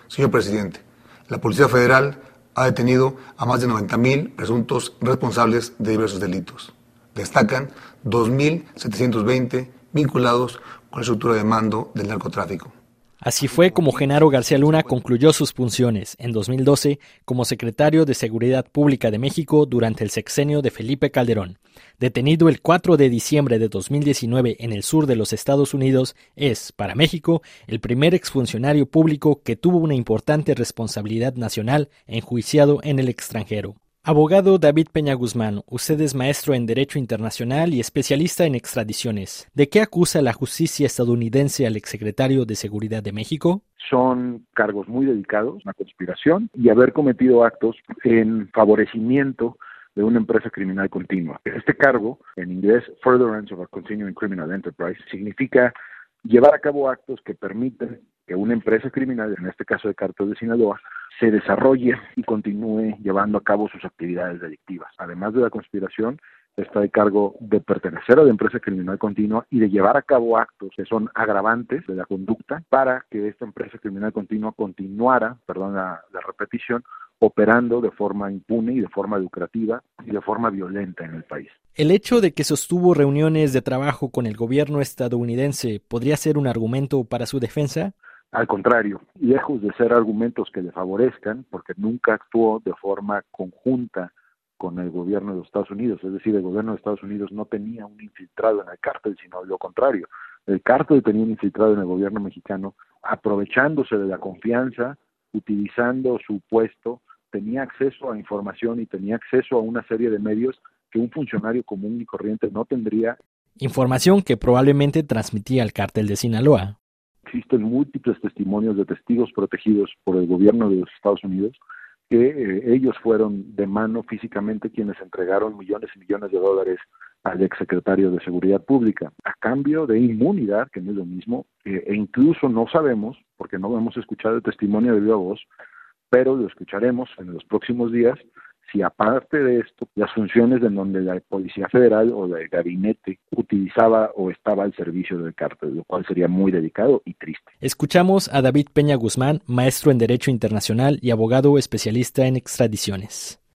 Señor presidente, la Policía Federal ha detenido a más de 90,000 presuntos responsables de diversos delitos. Destacan 2,720 vinculados con la estructura de mando del narcotráfico. Así fue como Genaro García Luna concluyó sus funciones en 2012 como secretario de Seguridad Pública de México durante el sexenio de Felipe Calderón. Detenido el 4 de diciembre de 2019 en el sur de los Estados Unidos, es, para México, el primer exfuncionario público que tuvo una importante responsabilidad nacional enjuiciado en el extranjero. Abogado David Peña Guzmán, usted es maestro en Derecho Internacional y especialista en extradiciones. ¿De qué acusa la justicia estadounidense al exsecretario de Seguridad de México? Son cargos muy dedicados, una conspiración y haber cometido actos en favorecimiento de una empresa criminal continua. Este cargo, en inglés, Furtherance of a Continuing Criminal Enterprise, significa llevar a cabo actos que permiten que una empresa criminal, en este caso el Cártel de Sinaloa, se desarrolle y continúe llevando a cabo sus actividades delictivas. Además de la conspiración, está el cargo de pertenecer a la empresa criminal continua y de llevar a cabo actos que son agravantes de la conducta para que esta empresa criminal continua continuara, la repetición, operando de forma impune y de forma lucrativa y de forma violenta en el país. ¿El hecho de que sostuvo reuniones de trabajo con el gobierno estadounidense podría ser un argumento para su defensa? Al contrario, lejos de ser argumentos que le favorezcan, porque nunca actuó de forma conjunta con el gobierno de los Estados Unidos, es decir, el gobierno de Estados Unidos no tenía un infiltrado en el cártel, sino lo contrario. El cártel tenía un infiltrado en el gobierno mexicano, aprovechándose de la confianza, utilizando su puesto, tenía acceso a información y tenía acceso a una serie de medios que un funcionario común y corriente no tendría. Información que probablemente transmitía al cártel de Sinaloa. Existen múltiples testimonios de testigos protegidos por el gobierno de los Estados Unidos que ellos fueron de mano físicamente quienes entregaron millones y millones de dólares al exsecretario de Seguridad Pública, a cambio de inmunidad, que no es lo mismo, e incluso no sabemos, porque no hemos escuchado el testimonio de viva voz, pero lo escucharemos en los próximos días, si aparte de esto, las funciones en donde la Policía Federal o el gabinete utilizaba o estaba al servicio del cártel, lo cual sería muy delicado y triste. Escuchamos a David Peña Guzmán, maestro en Derecho Internacional y abogado especialista en extradiciones.